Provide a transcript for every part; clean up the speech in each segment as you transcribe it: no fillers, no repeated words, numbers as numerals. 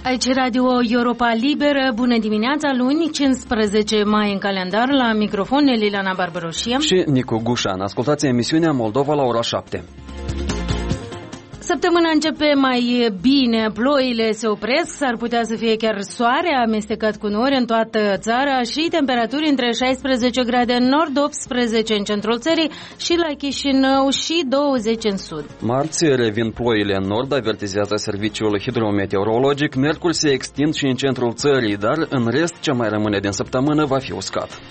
Aici Radio Europa Liberă, bună dimineața, luni 15 mai în calendar, la microfon Liliana Barbaroșie și Nicu Gușan. Ascultați emisiunea Moldova la ora 7. Săptămâna începe mai bine, ploile se opresc, s-ar putea să fie chiar soare amestecat cu nori în toată țara și temperaturi între 16 grade în nord, 18 în centrul țării și la Chișinău și 20 în sud. Marți revin ploile în nord, avertizează serviciul hidrometeorologic, miercuri se extind și în centrul țării, dar în rest ce mai rămâne din săptămână va fi uscat.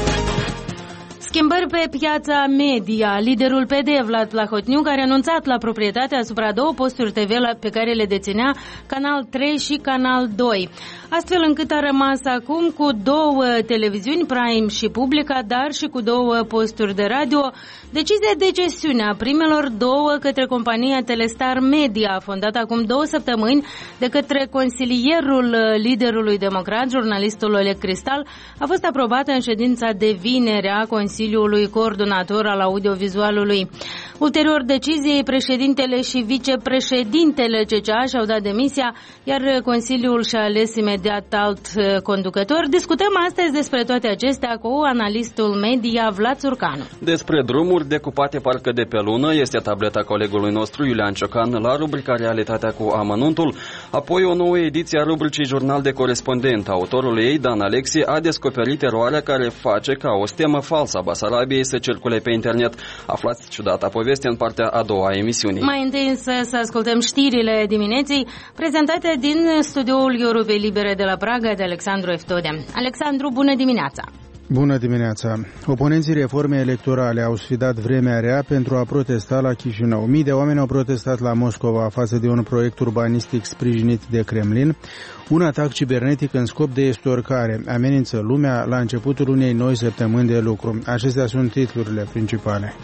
Schimbări pe piața media. Liderul PD, Vlad Plahotniuc, a renunțat la proprietatea asupra două posturi TV pe care le deținea Canal 3 și Canal 2. Astfel încât a rămas acum cu două televiziuni, Prime și Publica, dar și cu două posturi de radio. Decizia de gestiune a primelor două către compania Telestar Media, fondată acum 2 săptămâni de către consilierul liderului democrat, jurnalistul Oleg Cristal, a fost aprobată în ședința de vineri a Consiliului Coordonator al Audiovizualului. Ulterior deciziei, președintele și vicepreședintele CCA și-au dat demisia, iar Consiliul și-a ales imediat alt conducător. Discutăm astăzi despre toate acestea cu analistul media Vlad Țurcanu. Despre drumuri decupate parcă de pe lună este tableta colegului nostru Iulian Ciocan la rubrica Realitatea cu amănuntul, apoi o nouă ediție a rubricii Jurnal de Corespondent. Autorul ei, Dan Alexie, a descoperit eroarea care face ca o stemă falsă a Basarabiei să circule pe internet. Aflați ciudata poveste în partea a doua a emisiunii. Mai întâi însă să ascultăm știrile dimineții prezentate din studioul Europei Libere de la Praga de Alexandru Eftode. Alexandru, bună dimineața! Bună dimineața! Oponenții reformei electorale au sfidat vremea rea pentru a protesta la Chișinău. Mii de oameni au protestat la Moscova față de un proiect urbanistic sprijinit de Kremlin. Un atac cibernetic în scop de estorcare amenință lumea la începutul unei noi săptămâni de lucru. Acestea sunt titlurile principale.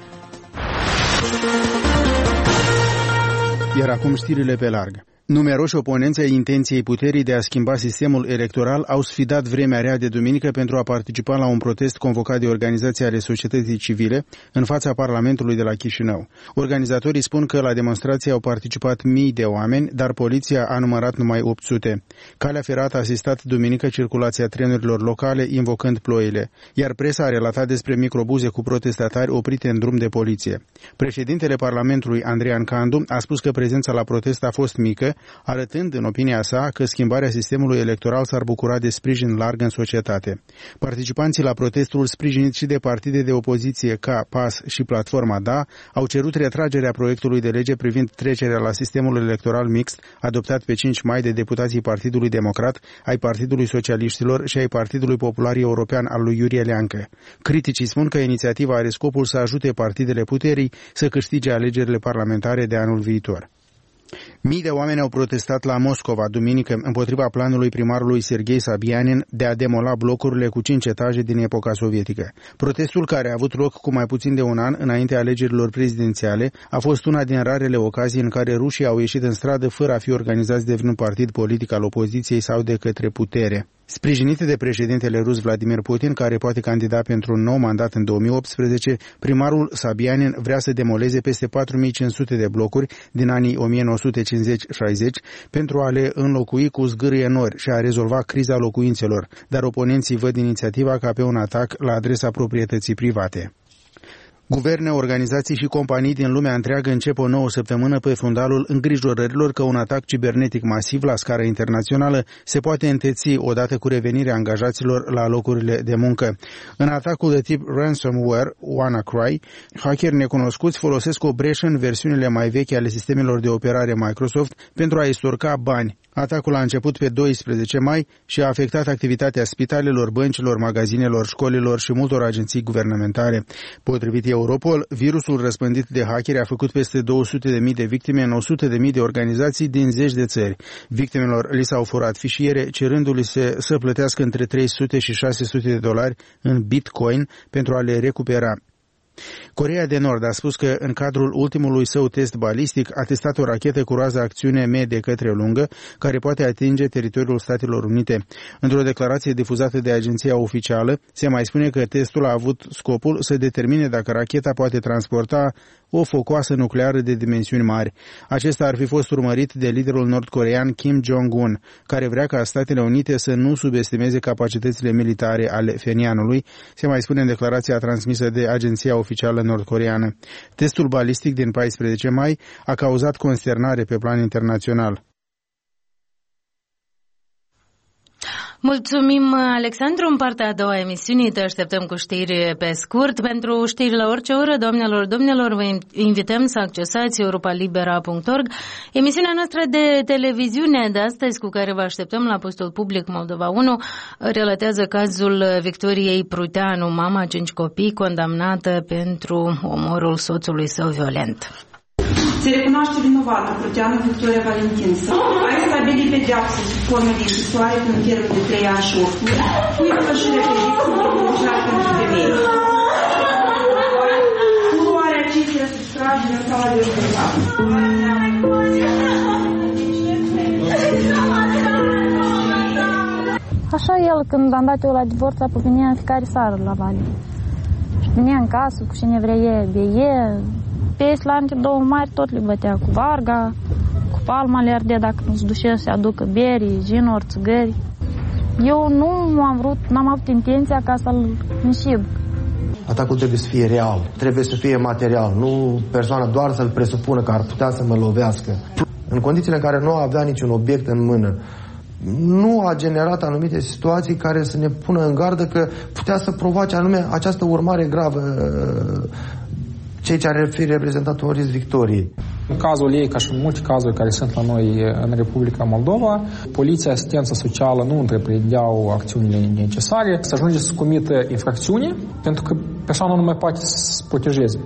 Iar acum știrile pe larg. Numeroși oponenți ai intenției puterii de a schimba sistemul electoral au sfidat vremea rea de duminică pentru a participa la un protest convocat de organizații ale societății civile în fața Parlamentului de la Chișinău. Organizatorii spun că la demonstrație au participat mii de oameni, dar poliția a numărat numai 800. Calea ferată a asistat duminică circulația trenurilor locale, invocând ploile, iar presa a relatat despre microbuze cu protestatari oprite în drum de poliție. Președintele Parlamentului, Andrian Candu, a spus că prezența la protest a fost mică, arătând, în opinia sa, că schimbarea sistemului electoral s-ar bucura de sprijin larg în societate. Participanții la protestul, sprijiniți și de partide de opoziție ca PAS și Platforma Da, au cerut retragerea proiectului de lege privind trecerea la sistemul electoral mixt, adoptat pe 5 mai de deputații Partidului Democrat, ai Partidului Socialiștilor și ai Partidului Popular European al lui Iurie Leancă. Criticii spun că inițiativa are scopul să ajute partidele puterii să câștige alegerile parlamentare de anul viitor. Mii de oameni au protestat la Moscova duminică împotriva planului primarului Serghei Sabianin de a demola blocurile cu 5 etaje din epoca sovietică. Protestul, care a avut loc cu mai puțin de un an înaintea alegerilor prezidențiale, a fost una din rarele ocazii în care rușii au ieșit în stradă fără a fi organizați de vreun partid politic al opoziției sau de către putere. Sprijinite de președintele rus Vladimir Putin, care poate candida pentru un nou mandat în 2018, primarul Sabianin vrea să demoleze peste 4500 de blocuri din anii 1950-60 pentru a le înlocui cu zgârie nori și a rezolva criza locuințelor, dar oponenții văd inițiativa ca pe un atac la adresa proprietății private. Guverne, organizații și companii din lumea întreagă încep o nouă săptămână pe fundalul îngrijorărilor că un atac cibernetic masiv la scară internațională se poate înteți odată cu revenirea angajaților la locurile de muncă. În atacul de tip ransomware, WannaCry, hackeri necunoscuți folosesc o breșă în versiunile mai vechi ale sistemelor de operare Microsoft pentru a estorca bani. Atacul a început pe 12 mai și a afectat activitatea spitalelor, băncilor, magazinelor, școlilor și multor agenții guvernamentale. Potrivit Europol, virusul răspândit de hackeri a făcut peste 200.000 de victime în 100.000 de organizații din zeci de țări. Victimelor li s-au furat fișiere, cerându-li să plătească între $300 și $600 în Bitcoin pentru a le recupera. Coreea de Nord a spus că în cadrul ultimului său test balistic a testat o rachetă cu rază acțiune medie către lungă, care poate atinge teritoriul Statelor Unite. Într-o declarație difuzată de agenția oficială, se mai spune că testul a avut scopul să determine dacă racheta poate transporta o focoasă nucleară de dimensiuni mari. Acesta ar fi fost urmărit de liderul nord-corean Kim Jong-un, care vrea ca Statele Unite să nu subestimeze capacitățile militare ale Pjöngjangului, se mai spune în declarația transmisă de agenția oficială nord-coreană. Testul balistic din 14 mai a cauzat consternare pe plan internațional. Mulțumim, Alexandru. În partea a doua emisiunii te așteptăm cu știri pe scurt. Pentru știri la orice oră, doamnelor, domnilor, vă invităm să accesați europalibera.org. Emisiunea noastră de televiziune de astăzi, cu care vă așteptăm la postul public Moldova 1, relatează cazul Victoriei Pruteanu, mama 5 copii, condamnată pentru omorul soțului său violent. Se recunoaște vinovată Pruteanu Victoria Valentin să ai stabilit pedeapsă sub formă de închisoare cu încherul de 3 ani și 8 luni, cu ispășire pedepsă privilegiat pentru femei. Cu luarea acestea subtragere sau la rezultate. Așa el, când am dat eu la divorț, venea în fiecare seară la Vale. Și venea în casă cu cine vrea beie. Pe Islande 2 mari tot le bătea cu varga, cu palma le ardea dacă nu se ducea să aducă beri, ginori, țigări. Eu n-am avut intenția ca să-l înșib. Atacul trebuie să fie real, trebuie să fie material, nu persoana doar să-l presupună că ar putea să mă lovească. În condițiile în care nu avea niciun obiect în mână, nu a generat anumite situații care să ne pună în gardă că putea să provoace anume această urmare gravă, cei ce ar fi reprezentat un risc victoriei. În cazul ei, ca și în multe cazuri care sunt la noi în Republica Moldova, poliția, asistența socială nu întreprindeau acțiunile necesare să ajunge să comită infracțiuni, pentru că persoana nu mai poate să se protejeze.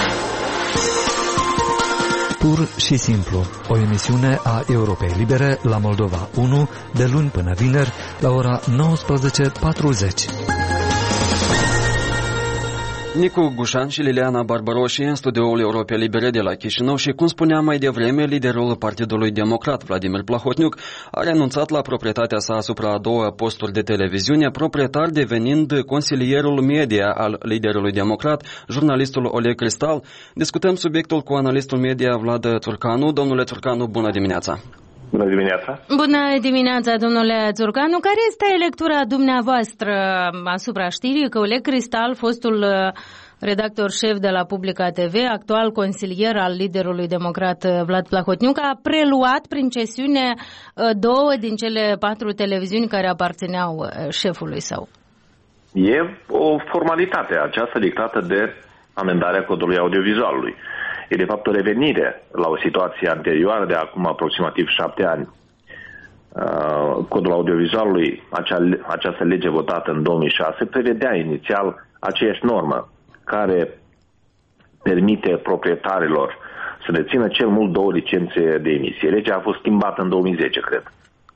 Pur și simplu, o emisiune a Europei Libere la Moldova 1, de luni până vineri, la ora 19:40. Nicu Gușan și Liliana Barbaroși în studioul Europei Libere de la Chișinău și, cum spuneam mai devreme, liderul Partidului Democrat, Vladimir Plahotniuc, a renunțat la proprietatea sa asupra a 2 posturi de televiziune, proprietar devenind consilierul media al liderului democrat, jurnalistul Oleg Cristal. Discutăm subiectul cu analistul media Vlad Țurcanu. Domnule Țurcanu, bună dimineața! Bună dimineața! Bună dimineața, domnule Țurcanu. Care este lectura dumneavoastră asupra știrii că Oleg Cristal, fostul redactor șef de la Publica TV, actual consilier al liderului democrat Vlad Plahotniuc, a preluat prin cesiune 2 din cele 4 televiziuni care aparțineau șefului său? E o formalitate aceasta dictată de amendarea codului audiovizualului. E de fapt o revenire la o situație anterioară de acum aproximativ 7 ani. Codul audiovizualului, această lege votată în 2006, prevedea inițial aceeași normă care permite proprietarilor să dețină cel mult 2 licențe de emisie. Legea a fost schimbată în 2010, cred.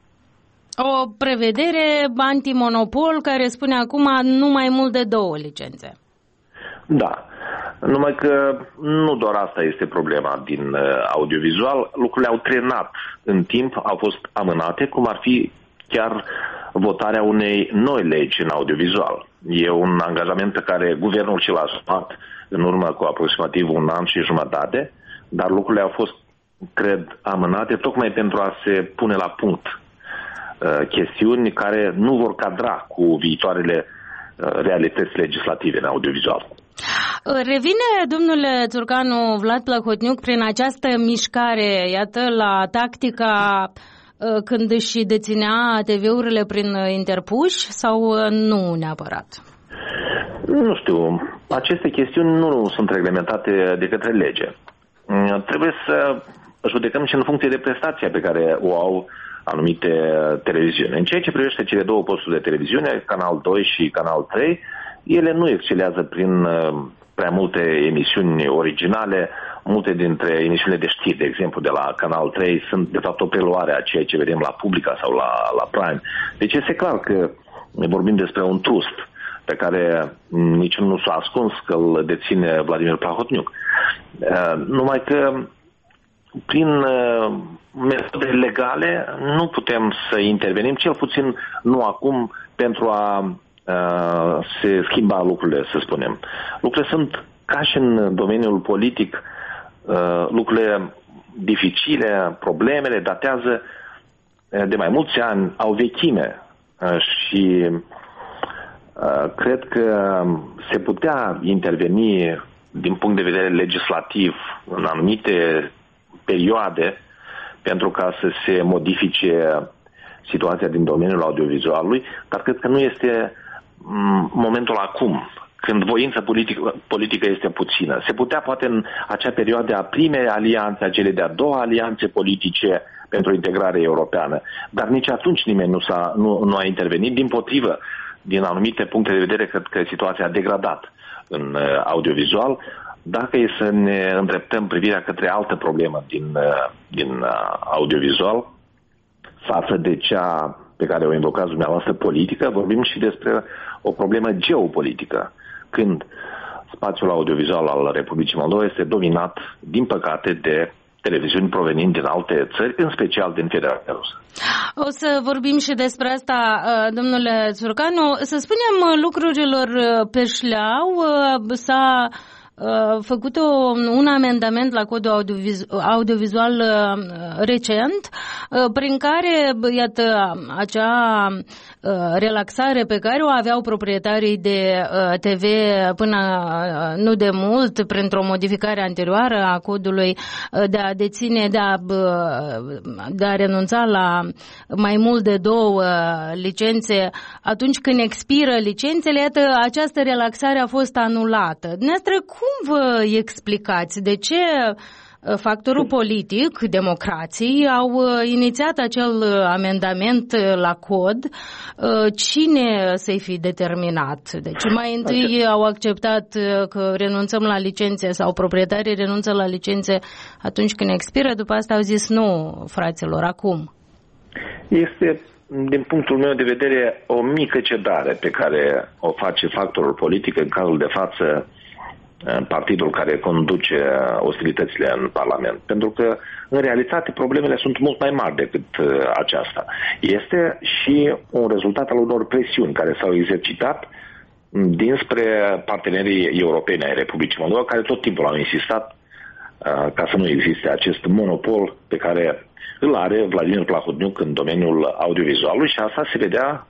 O prevedere antimonopol care spune acum nu mai mult de 2 licențe. Da. Numai că nu doar asta este problema din audiovizual. Lucrurile au trenat în timp, au fost amânate, cum ar fi chiar votarea unei noi legi în audiovizual. E un angajament pe care guvernul și l-a asumat în urmă cu aproximativ 1 an și jumătate, dar lucrurile au fost, cred, amânate tocmai pentru a se pune la punct chestiuni care nu vor cadra cu viitoarele realități legislative în audiovizual. Revine, domnule Țurcanu, Vlad Plahotniuc prin această mișcare, iată, la tactica când își deținea TV-urile prin interpuși sau nu neapărat? Nu știu. Aceste chestiuni nu sunt reglementate de către lege. Trebuie să judecăm și în funcție de prestația pe care o au anumite televiziuni. În ceea ce privește cele 2 posturi de televiziune, Canal 2 și Canal 3, ele nu excelează prin prea multe emisiuni originale. Multe dintre emisiunile de știri, de exemplu, de la Canal 3, sunt de fapt o preluare a ceea ce vedem la Publica sau la Prime. Deci este clar că vorbim despre un trust pe care nici nu s-a ascuns că îl deține Vladimir Plahotniuc. Numai că prin metode legale nu putem să intervenim, cel puțin nu acum, pentru a se schimba lucrurile, să spunem. Lucrurile sunt ca și în domeniul politic, lucrurile dificile, problemele datează de mai mulți ani, au vechime și cred că se putea interveni din punct de vedere legislativ în anumite perioade pentru ca să se modifice situația din domeniul audiovizualului, dar cred că nu este momentul acum, când voința politică este puțină. Se putea poate în acea perioadă a primei alianțe, a cele de-a doua alianțe politice pentru integrare europeană, dar nici atunci nimeni nu a intervenit. Dimpotrivă, din anumite puncte de vedere, cred că situația a degradat în audiovizual. Dacă e să ne îndreptăm privirea către altă problemă din audiovizual, față de cea pe care o invocați dumneavoastră politică, vorbim și despre o problemă geopolitică, când spațiul audiovizual al Republicii Moldova este dominat, din păcate, de televiziuni provenind din alte țări, în special din Federația Rusă. O să vorbim și despre asta, domnule Țurcanu. Să spunem lucrurilor pe șleau, s-a făcut un amendament la codul audiovizual recent, prin care, iată, acea relaxare pe care o aveau proprietarii de TV până nu de mult, printr-o modificare anterioară a codului de a deține, de a renunța la mai mult de 2 licențe atunci când expiră licențele, iată, această relaxare a fost anulată. Dumneavoastră, cum vă explicați de ce factorul politic, democrații, au inițiat acel amendament la cod? Cine să-i fi determinat? Deci mai întâi au acceptat că renunțăm la licențe sau proprietarii renunță la licențe atunci când expiră, după asta au zis nu, fraților, acum. Este, din punctul meu de vedere, o mică cedare pe care o face factorul politic în cazul de față partidul care conduce ostilitățile în Parlament. Pentru că, în realitate, problemele sunt mult mai mari decât aceasta. Este și un rezultat al unor presiuni care s-au exercitat dinspre partenerii europeni ai Republicii Moldova, care tot timpul au insistat ca să nu existe acest monopol pe care îl are Vladimir Plahotniuc în domeniul audiovizualului, și asta se vedea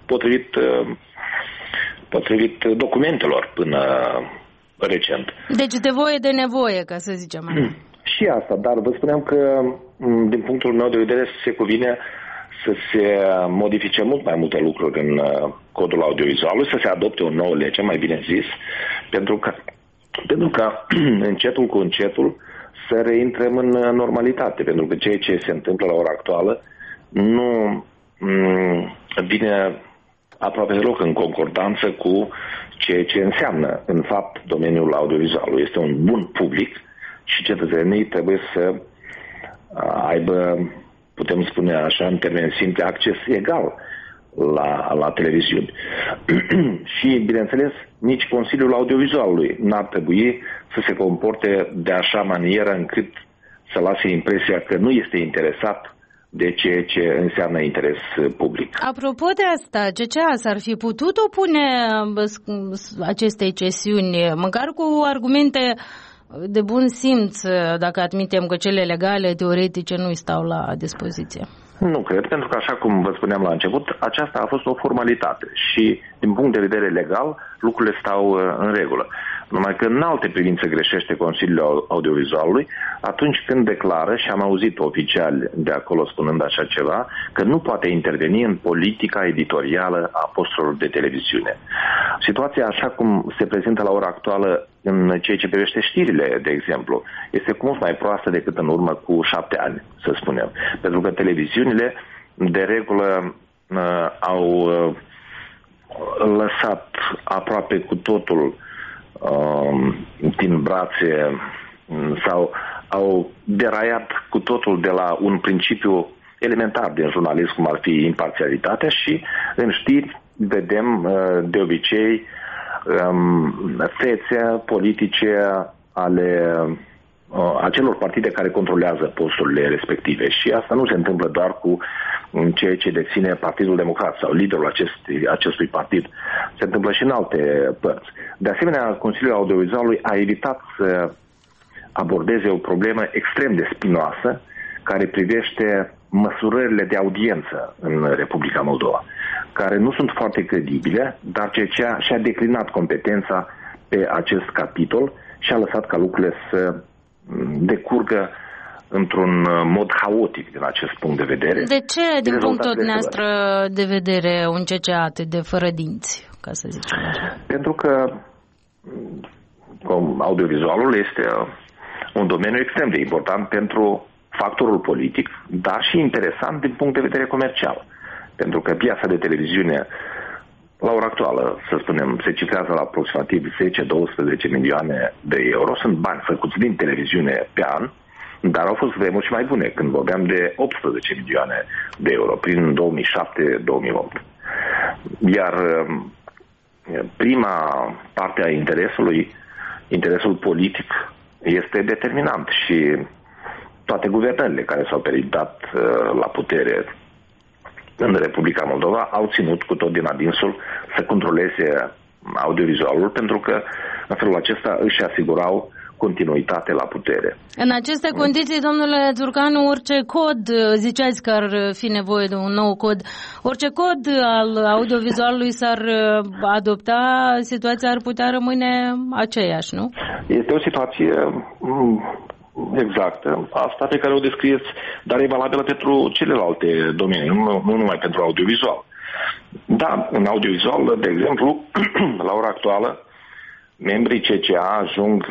potrivit documentelor până recent. Deci de voie de nevoie, ca să zicem așa. Și asta, dar vă spuneam că din punctul meu de vedere se cuvine să se modifice mult mai multe lucruri în codul audiovizualului, să se adopte o nouă lege, mai bine zis, pentru că încetul cu încetul să reintrăm în normalitate, pentru că ceea ce se întâmplă la ora actuală nu vine aproape deloc în concordanță cu ceea ce înseamnă, în fapt, domeniul audiovizualului. Este un bun public și cetățenii trebuie să aibă, putem spune așa, în termeni simple, acces egal la televiziuni. Și, bineînțeles, nici Consiliul Audiovizualului n-ar trebui să se comporte de așa manieră încât să lase impresia că nu este interesat de ceea ce înseamnă interes public. Apropo de asta, CCA s-ar fi putut opune acestei cesiuni, măcar cu argumente de bun simț, dacă admitem că cele legale, teoretice, nu îi stau la dispoziție? Nu cred, pentru că, așa cum vă spuneam la început, aceasta a fost o formalitate și, din punct de vedere legal, lucrurile stau în regulă. Numai că în alte privințe greșește Consiliul Audiovizualului atunci când declară, și am auzit oficiali de acolo spunând așa ceva, că nu poate interveni în politica editorială a posturilor de televiziune. Situația, așa cum se prezintă la ora actuală în ceea ce privește știrile, de exemplu, este cu mult mai proastă decât în urmă cu 7 ani, să spunem. Pentru că televiziunile, de regulă, au lăsat aproape cu totul din brațe sau au deraiat cu totul de la un principiu elementar din jurnalism, cum ar fi imparțialitatea, și în știri vedem de obicei fețe politice ale acelor partide care controlează posturile respective. Și asta nu se întâmplă doar cu ceea ce deține Partidul Democrat sau liderul acestui partid. Se întâmplă și în alte părți. De asemenea, Consiliul Audiovizualului a evitat să abordeze o problemă extrem de spinoasă care privește măsurările de audiență în Republica Moldova, care nu sunt foarte credibile, dar și-a declinat competența pe acest capitol și a lăsat ca lucrurile să decurgă într-un mod haotic din acest punct de vedere. De ce, din punctul dumneavoastră de vedere, un CCA atât de fără dinți, ca să zicem așa? Pentru că audiovizualul este un domeniu extrem de important pentru factorul politic, dar și interesant din punct de vedere comercial. Pentru că piața de televiziune, la ora actuală, să spunem, se cifrează la aproximativ 10-12 milioane de euro. Sunt bani făcuți din televiziune pe an, dar au fost vremuri și mai bune, când vorbeam de 18 milioane de euro, prin 2007-2008. Iar prima parte a interesul politic, este determinant și toate guvernările care s-au peridat la putere în Republica Moldova au ținut cu tot din adinsul să controleze audiovizualul, pentru că în felul acesta își asigurau continuitate la putere. În aceste condiții, domnule Țurcanu, orice cod, ziceați că ar fi nevoie de un nou cod, orice cod al audiovizualului s-ar adopta, situația ar putea rămâne aceeași, nu? Este o situație exactă, asta pe care o descrieți, dar e valabilă pentru celelalte domenii, nu numai pentru audiovizual. Da, în audiovizual, de exemplu, la ora actuală, membrii CCA ajung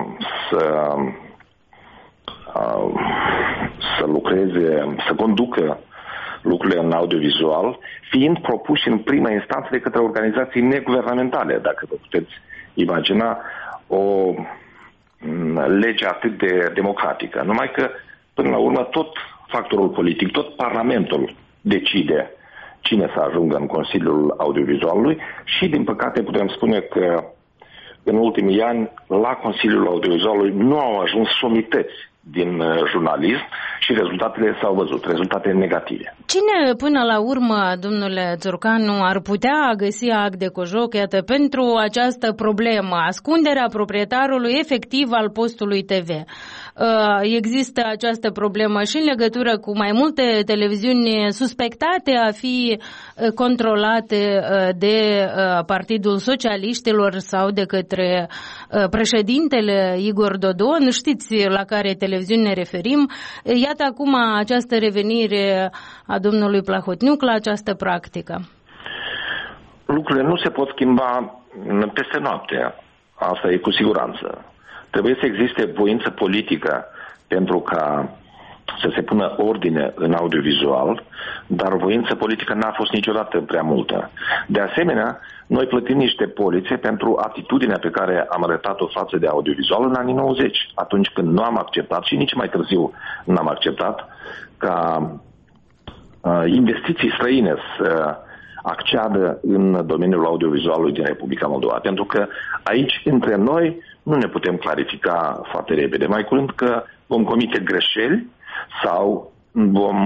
să lucreze, să conducă lucrurile în audiovizual, fiind propuși în prima instanță de către organizații neguvernamentale, dacă vă puteți imagina o lege atât de democratică. Numai că, până la urmă, tot factorul politic, tot Parlamentul decide cine să ajungă în Consiliul Audiovizualului și, din păcate, putem spune că în ultimii ani, la Consiliul Audiovizualului nu au ajuns somități din jurnalism și rezultatele s-au văzut, rezultate negative. Cine, până la urmă, domnule Țurcanu, ar putea găsi act de cojoc, iată, pentru această problemă, ascunderea proprietarului efectiv al postului TV? Există această problemă și în legătură cu mai multe televiziuni suspectate a fi controlate de Partidul Socialiștilor sau de către președintele Igor Dodon. Știți la care televiziuni ne referim. Iată acum această revenire a domnului Plahotniuc la această practică. Lucrurile nu se pot schimba peste noapte. Asta e cu siguranță. Trebuie să existe voință politică pentru ca să se pună ordine în audiovizual, dar voință politică n-a fost niciodată prea multă. De asemenea, noi plătim niște polițe pentru atitudinea pe care am arătat-o față de audiovizual în anii 90, atunci când nu am acceptat și nici mai târziu n-am acceptat ca investiții străine să acceadă în domeniul audiovizualului din Republica Moldova. Pentru că aici, între noi, nu ne putem clarifica foarte repede. Mai curând că vom comite greșeli sau vom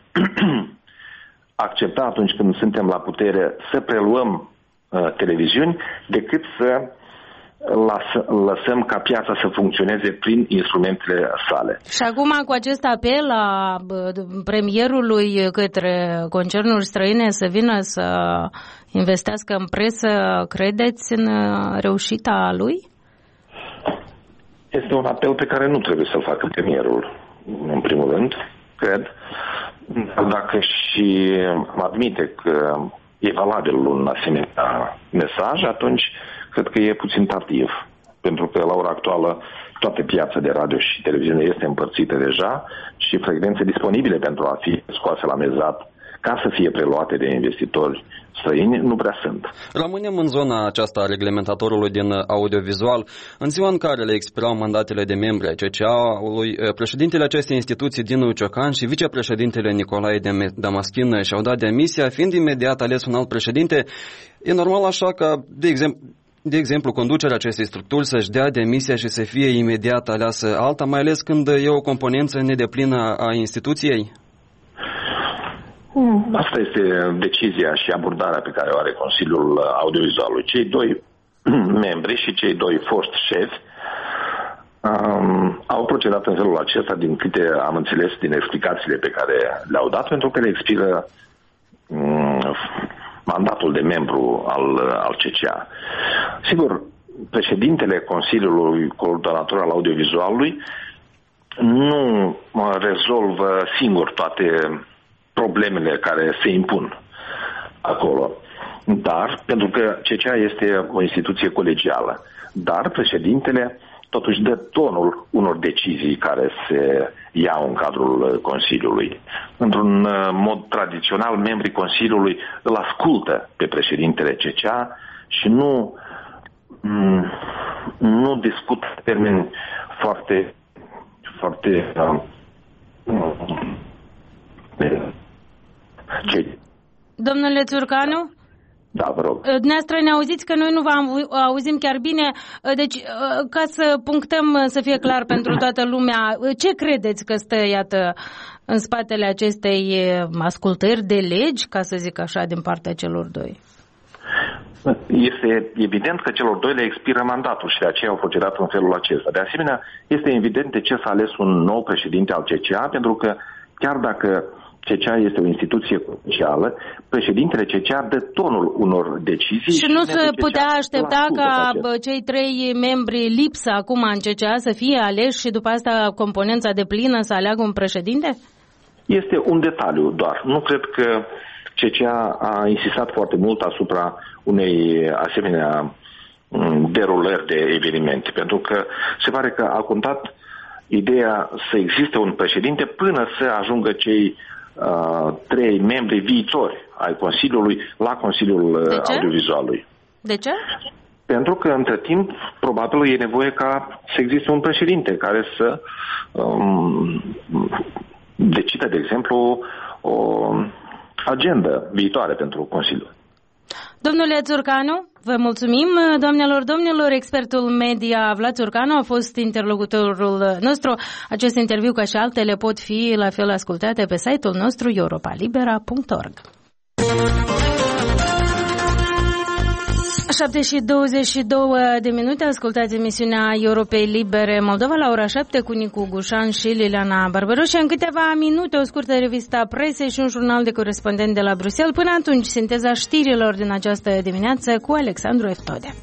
accepta atunci când suntem la putere să preluăm televiziuni, decât să lăsăm ca piața să funcționeze prin instrumentele sale. Și acum, cu acest apel a premierului către concernuri străine să vină să investească în presă, credeți în reușita lui? Este un apel pe care nu trebuie să-l facă premierul, în primul rând, cred. Dacă și admite că e valabil un asemenea mesaj, atunci cred că e puțin tardiv. Pentru că la ora actuală toată piața de radio și televiziune este împărțită deja și frecvențe disponibile pentru a fi scoase la mezat ca să fie preluate de investitori străini nu prea sunt. Rămânem în zona aceasta a reglementatorului din audiovizual. În ziua în care le expirau mandatele de membri ai CCA-ului, președintele acestei instituții, Dinu Ciocan, și vicepreședintele Nicolae Damaschin și-au dat demisia, fiind imediat ales un alt președinte. E normal așa că, de exemplu, conducerea acestei structuri să-și dea demisia și să fie imediat aleasă alta, mai ales când e o componență nedeplină a instituției? Asta este decizia și abordarea pe care o are Consiliul Audiovizualului. Cei doi membri și cei doi foști șefi au procedat în felul acesta, din câte am înțeles din explicațiile pe care le-au dat, pentru că le expiră mandatul de membru al CCA. Sigur, președintele Consiliului Coordonator al Audiovizualului nu rezolvă singur toate problemele care se impun acolo. Dar, pentru că CCA este o instituție colegială, dar președintele totuși dă tonul unor decizii care se iau în cadrul Consiliului. Într-un mod tradițional, membrii Consiliului îl ascultă pe președintele CCA și nu discută termeni foarte Domnule Țurcanu? Da, vă rog. Dumneavoastră ne auziți că noi nu vă auzim chiar bine. Deci, ca să punctăm, să fie clar pentru toată lumea, ce credeți că stă, iată, în spatele acestei ascultări de legi, ca să zic așa, din partea celor doi? Este evident că celor doi le expiră mandatul și de aceea au procedat în felul acesta. De asemenea, este evident de ce s-a ales un nou președinte al CCA, pentru că chiar dacă CCA este o instituție comercială, președintele CCA dă tonul unor decizii. Și nu se putea aștepta ca cei trei membri lipsă acum în CCA să fie aleși și după asta componența de plină să aleagă un președinte? Este un detaliu doar. Nu cred că CCA a insistat foarte mult asupra unei asemenea derulări de evenimente, pentru că se pare că a contat ideea să existe un președinte până să ajungă cei trei membri viitori ai Consiliului la Consiliul Audiovizualului. De ce? Pentru că, între timp, probabil e nevoie ca să existe un președinte care să decide, de exemplu, o agendă viitoare pentru Consiliu. Domnule Țurcanu, vă mulțumim. Doamnelor, domnilor, expertul media Vlad Țurcanu a fost interlocutorul nostru. Acest interviu, ca și altele, pot fi la fel ascultate pe site-ul nostru europalibera.org. 7:22 de minute, ascultați emisiunea Europei Libere Moldova la ora 7 cu Nicu Gușan și Liliana Barbaroș. În câteva minute o scurtă revistă a presei și un jurnal de corespondent de la Bruxelles. Până atunci, sinteza știrilor din această dimineață cu Alexandru Eftode.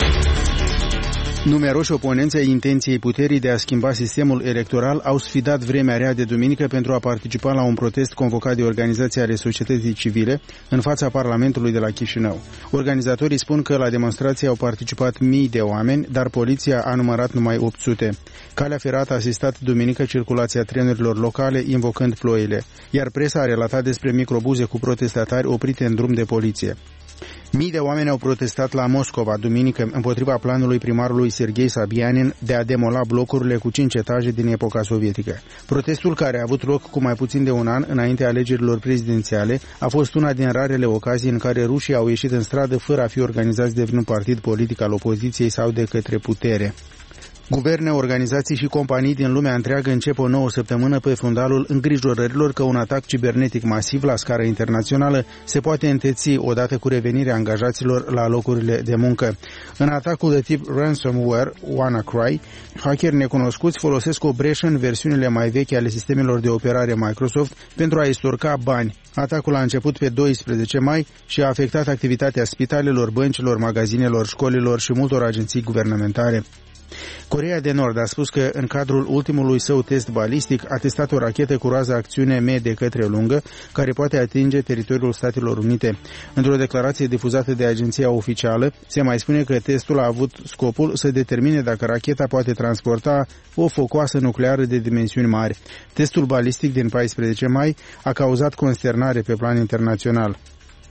Numeroși oponenți ai intenției puterii de a schimba sistemul electoral au sfidat vremea rea de duminică pentru a participa la un protest convocat de organizația ale societății civile în fața Parlamentului de la Chișinău. Organizatorii spun că la demonstrație au participat mii de oameni, dar poliția a numărat numai 800. Calea ferată a asistat duminică circulația trenurilor locale, invocând ploile, iar presa a relatat despre microbuze cu protestatari oprite în drum de poliție. Mii de oameni au protestat la Moscova duminică împotriva planului primarului Serghei Sabianin de a demola blocurile cu 5 etaje din epoca sovietică. Protestul, care a avut loc cu mai puțin de un an înaintea alegerilor prezidențiale, a fost una din rarele ocazii în care rușii au ieșit în stradă fără a fi organizați de vreun partid politic al opoziției sau de către putere. Guverne, organizații și companii din lumea întreagă încep o nouă săptămână pe fundalul îngrijorărilor că un atac cibernetic masiv la scară internațională se poate înteți odată cu revenirea angajaților la locurile de muncă. În atacul de tip ransomware, WannaCry, hackeri necunoscuți folosesc o breșă în versiunile mai vechi ale sistemelor de operare Microsoft pentru a estorca bani. Atacul a început pe 12 mai și a afectat activitatea spitalelor, băncilor, magazinelor, școlilor și multor agenții guvernamentale. Coreea de Nord a spus că în cadrul ultimului său test balistic a testat o rachetă cu rază acțiune medie către lungă, care poate atinge teritoriul Statelor Unite. Într-o declarație difuzată de agenția oficială, se mai spune că testul a avut scopul să determine dacă racheta poate transporta o focoasă nucleară de dimensiuni mari. Testul balistic din 14 mai a cauzat consternare pe plan internațional.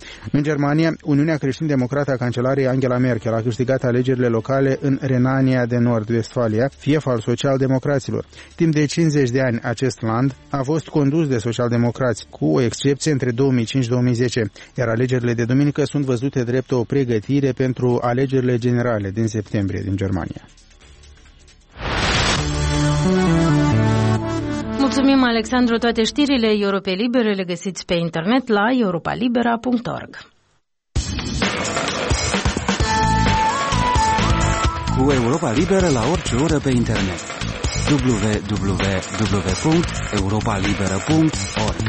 În Germania, Uniunea Creștin-Democrată a cancelarei Angela Merkel a câștigat alegerile locale în Renania de Nord-Vestfalia, fief al social-democraților. Timp de 50 de ani, acest land a fost condus de social-democrați, cu o excepție între 2005-2010, iar alegerile de duminică sunt văzute drept o pregătire pentru alegerile generale din septembrie din Germania. Mulțumim, Alexandru. Toate știrile Europe Libere le găsiți pe internet la europalibera.org. Cu Europa Liberă la orice oră pe internet. www.europalibera.org.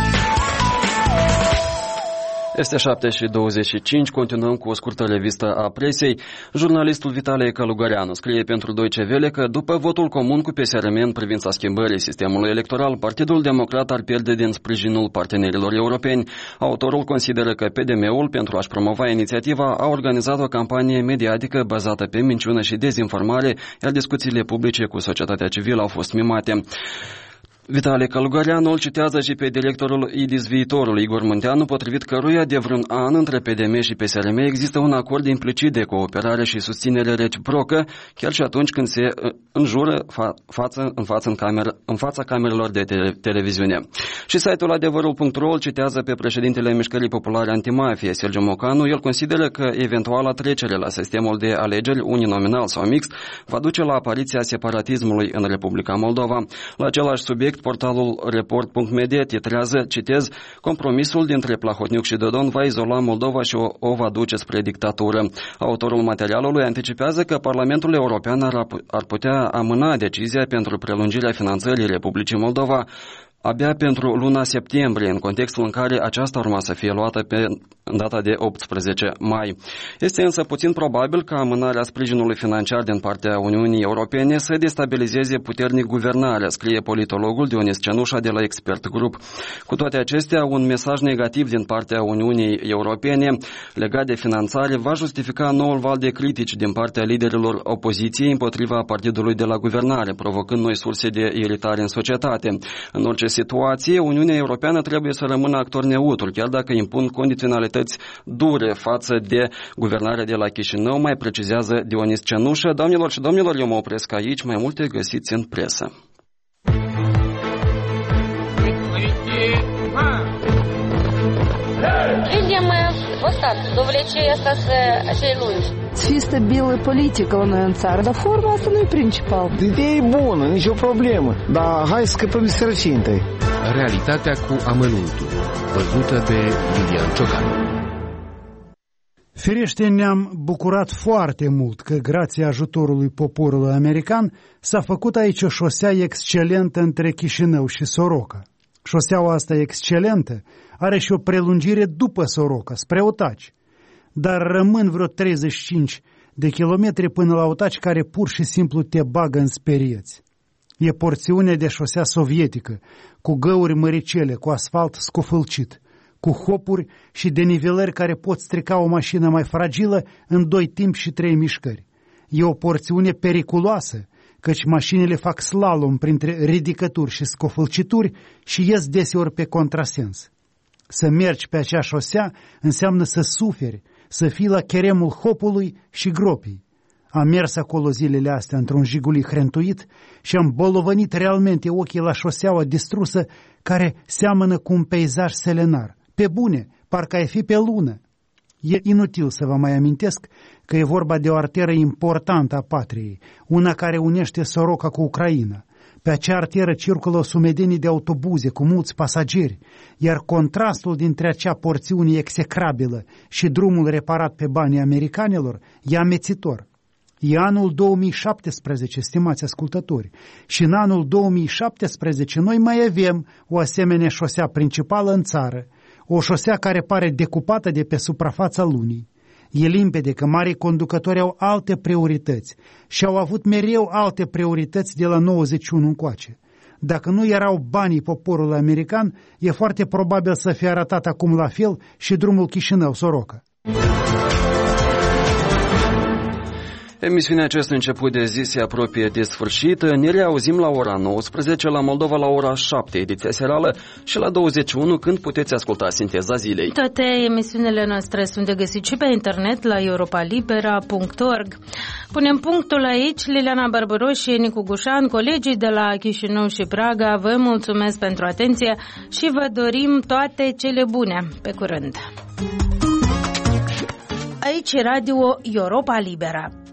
Este 7:25, continuăm cu o scurtă revistă a presei. Jurnalistul Vitale Călugăreanu scrie pentru Deutsche Welle că după votul comun cu PSRM în privința schimbării sistemului electoral, Partidul Democrat ar pierde din sprijinul partenerilor europeni. Autorul consideră că PDM-ul, pentru a-și promova inițiativa, a organizat o campanie mediatică bazată pe minciună și dezinformare, iar discuțiile publice cu societatea civilă au fost mimate. Vitale Călugăreanu îl citează și pe directorul IDIS Viitorul, Igor Munteanu, potrivit căruia de vreun an între PDM și PSRM există un acord implicit de cooperare și susținere reciprocă, chiar și atunci când se înjură în fața camerelor de televiziune. Și site-ul adevărul.ro îl citează pe președintele Mișcării Populare Antimafie, Sergiu Mocanu. El consideră că eventuala trecere la sistemul de alegeri uninominal sau mixt va duce la apariția separatismului în Republica Moldova. La același subiect, portalul report.media titrează, citez, compromisul dintre Plahotniuc și Dodon va izola Moldova și o va duce spre dictatură. Autorul materialului anticipează că Parlamentul European ar putea amâna decizia pentru prelungirea finanțării Republicii Moldova abia pentru luna septembrie, în contextul în care aceasta urma să fie luată pe data de 18 mai. Este însă puțin probabil ca amânarea sprijinului financiar din partea Uniunii Europene să destabilizeze puternic guvernarea, scrie politologul Dionis Cenușa de la Expert Group. Cu toate acestea, un mesaj negativ din partea Uniunii Europene legat de finanțare va justifica noul val de critici din partea liderilor opoziției împotriva partidului de la guvernare, provocând noi surse de iritare în societate. În orice situație, Uniunea Europeană trebuie să rămână actor neutru, chiar dacă impun condiționalități dure față de guvernarea de la Chișinău, mai precizează Dionis Cenușă. Doamnelor și domnilor, eu mă opresc aici, mai multe găsiți în presă. Видим вот так, довлечение сей lungi. Să fie stabilă politică la noi în țară, dar forma asta nu e principal. Ideea e bună, nicio problemă, dar hai să scăpăm de sărăcie întâi. Realitatea cu amănuntul, văzută de Lilian Ciocanu. Firește, ne-am bucurat foarte mult că, grație ajutorului poporului american, s-a făcut aici o șosea excelentă între Chișinău și Soroca. Șoseaua asta excelentă are și o prelungire după Soroca, spre Otaci. Dar rămân vreo 35 de kilometri până la Otaci care pur și simplu te bagă în sperieți. E porțiune de șosea sovietică, cu găuri măricele, cu asfalt scofâlcit, cu hopuri și denivelări care pot strica o mașină mai fragilă în 2 timpi și 3 mișcări. E o porțiune periculoasă, căci mașinile fac slalom printre ridicături și scofâlcituri și ies deseori pe contrasens. Să mergi pe acea șosea înseamnă să suferi, să fii la cheremul hopului și gropii. Am mers acolo zilele astea într-un jiguli hrentuit și am bolovănit realmente ochii la șoseaua distrusă care seamănă cu un peisaj selenar. Pe bune, parcă ai fi pe lună. E inutil să vă mai amintesc că e vorba de o arteră importantă a patriei, una care unește Soroca cu Ucraina. Pe acea arteră circulă o sumedenie de autobuze cu mulți pasageri, iar contrastul dintre acea porțiune execrabilă și drumul reparat pe banii americanilor e amețitor. E anul 2017, stimați ascultători, și în anul 2017 noi mai avem o asemenea șosea principală în țară, o șosea care pare decupată de pe suprafața lunii. E limpede că marii conducători au alte priorități și au avut mereu alte priorități de la 91 încoace. Dacă nu erau banii poporului american, e foarte probabil să fie arătat acum la fel și drumul Chișinău-Soroca. Emisiunea acest început de zi se apropie de sfârșit. Ne reauzim la ora 19, la Moldova la ora 7, ediția serală, și la 21, când puteți asculta sinteza zilei. Toate emisiunile noastre sunt de găsit și pe internet la europalibera.org. Punem punctul aici. Liliana Barbăroș și Nicu Gușan, colegii de la Chișinău și Praga, vă mulțumesc pentru atenție și vă dorim toate cele bune. Pe curând! Aici Radio Europa Libera.